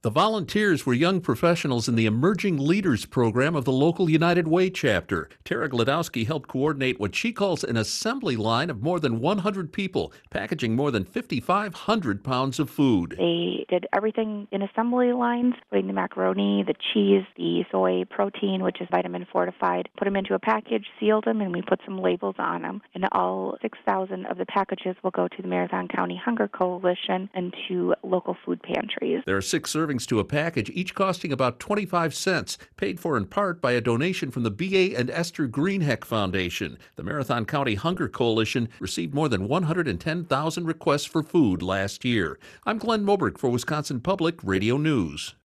The volunteers were young professionals in the Emerging Leaders program of the local United Way chapter. Tara Gladowski helped coordinate what she calls an assembly line of more than 100 people, packaging more than 5,500 pounds of food. They did everything in assembly lines, putting the macaroni, the cheese, the soy protein, which is vitamin fortified, put them into a package, sealed them, and we put some labels on them. And all 6,000 of the packages will go to the Marathon County Hunger Coalition and to local food pantries. There are 6 servings to a package, each costing about 25 cents, paid for in part by a donation from the B.A. and Esther Greenheck Foundation. The Marathon County Hunger Coalition received more than 110,000 requests for food last year. I'm Glenn Moberg for Wisconsin Public Radio News.